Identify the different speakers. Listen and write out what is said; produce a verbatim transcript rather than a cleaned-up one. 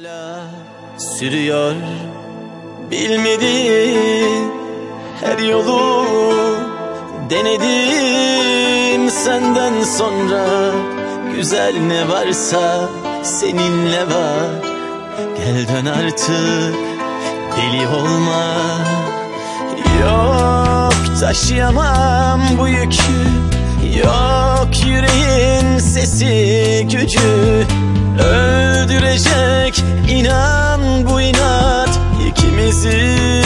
Speaker 1: hala sürüyor. Bilmediğin her yolu denedim senden sonra. Güzel ne varsa seninle var. Gel dön artık, deli olma. Yok taşıyamam bu yükü, yok yüreğin sesi gücü. Öldürecek inan bu inat ikimizi.